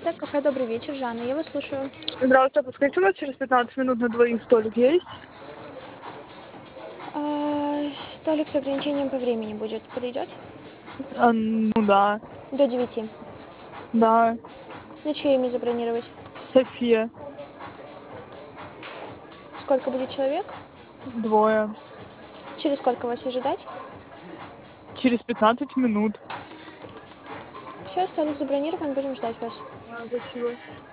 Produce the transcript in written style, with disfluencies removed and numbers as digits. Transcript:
Здравствуйте, кафе «Добрый вечер», Жанна, я вас слушаю. Здравствуйте, подскажите, у нас через 15 минут на двоих столик есть? Столик с ограничением по времени будет. Подойдет? Ну да, До 9. да, На чье имя забронировать? София, Сколько будет человек? двое. Через сколько вас ожидать? Через 15 минут. Все, столик забронирован, будем ждать вас. Спасибо.